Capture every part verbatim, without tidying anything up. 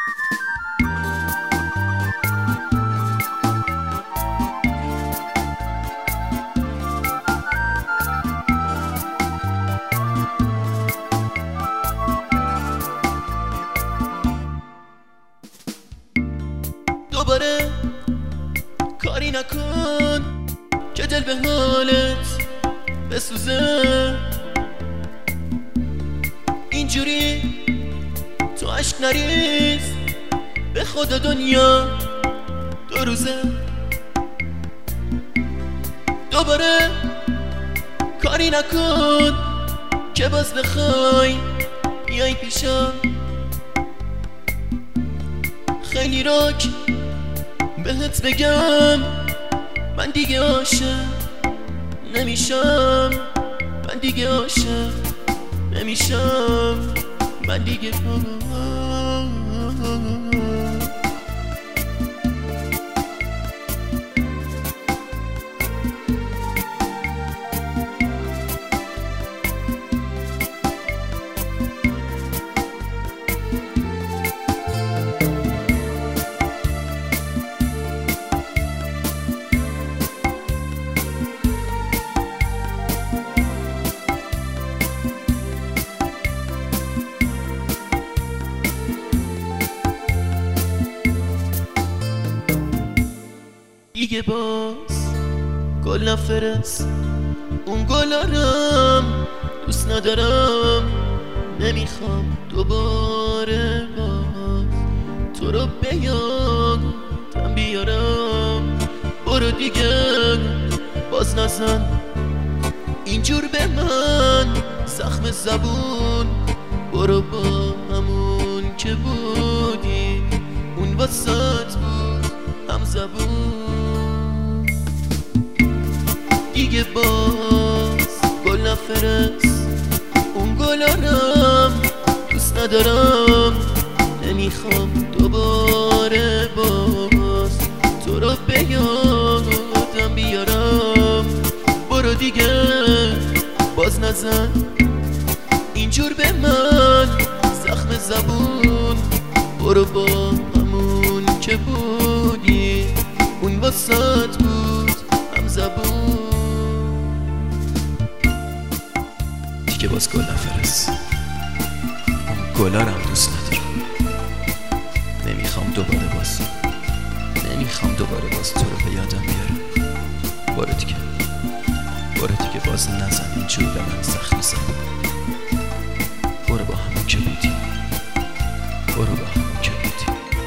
دوباره کاری نکن که دل به حالت بسوزه، اینجوری تو عشق نریز به خدا دنیا دو روزه. دوباره کاری نکن که باز بخوای بیای پیشم، خیلی راک بهت بگم من دیگه عاشق نمیشم، من دیگه عاشق نمیشم، من دیگه دیگه باز گل نفرست، اون گلارم دوست ندارم، نمیخوام دوباره باز تو رو به یادم بیارم. برو دیگه باز نزن اینجور به من زخم زبون، برو با همون که بودی اون واسط بود هم زبون. دیگه باز گل نفرست، اون گلارم دوست ندارم، نمیخوام دوباره باز تو رو به یادم بیارم. برو دیگه باز نزن اینجور به من زخم زبون، برو با همون که بودی اون واسط بود هم زبون. دیگه باز گل نفرست، اون گلارم دوست ندارم، نمیخوام دوباره باز نمیخوام دوباره باز تو رو به یادم بیارم. برو دیگه برو دیگه باز نزن اینجور به من زخم زبون، برو با همون که بودی برو با همون که بودی.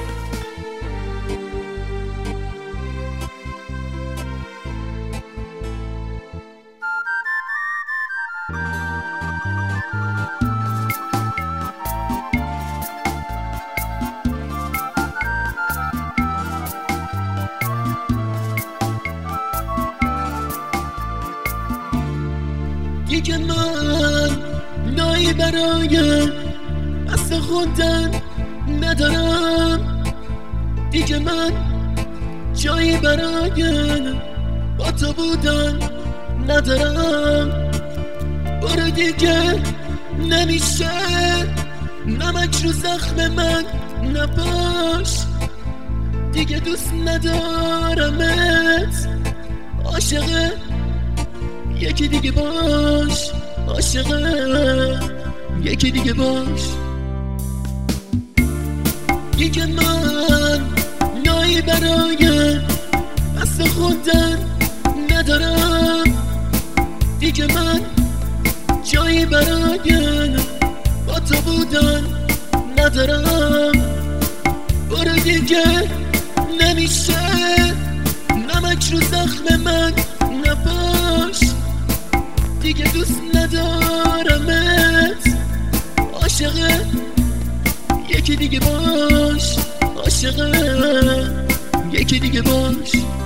دیگه من نایی برای اصل خوندن ندارم، دیگه من جایی برای با تو بودن ندارم. برو دیگه نمیشه نمک رو زخم من نباش، دیگه دوست ندارمت، عاشق یکی دیگه باش، عاشق یکی دیگه باش. دیگه من نایی برای اصل خوندن ندارم، دیگه من جایی برای با تو بودن ندارم. برو دیگه نمیشه نمک رو زخم من نباش، دیگه دوست ندارمت، عاشق یکی دیگه باش، عاشق یکی دیگه باش.